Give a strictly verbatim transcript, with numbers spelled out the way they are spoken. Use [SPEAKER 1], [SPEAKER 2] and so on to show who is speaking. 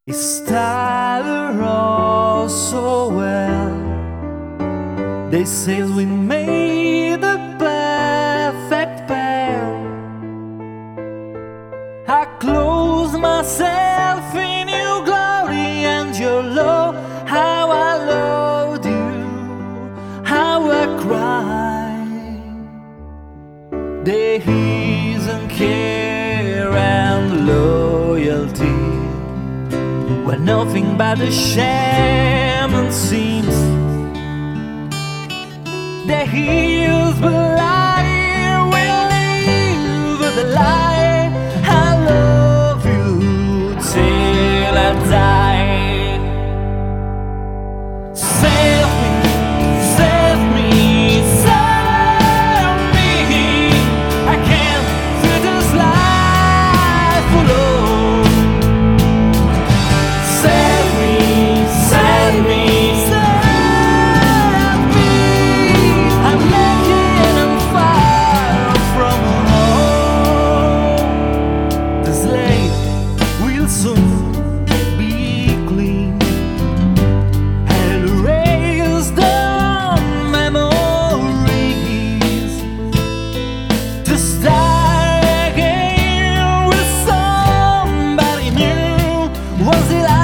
[SPEAKER 1] It started all so well. They say we made the perfect pair. I close myself in your glory and your love. How I loved you, how I cried. There isn't care and loyalty, we're nothing but a sham and seems there is the lie, we live the lie. I love you till I die. Save me, save me, save me. I can't do this life alone. Save me, save me, save me. I'm naked and far from home. The slate will soon be clean and erase the memories to start again with somebody new. Was it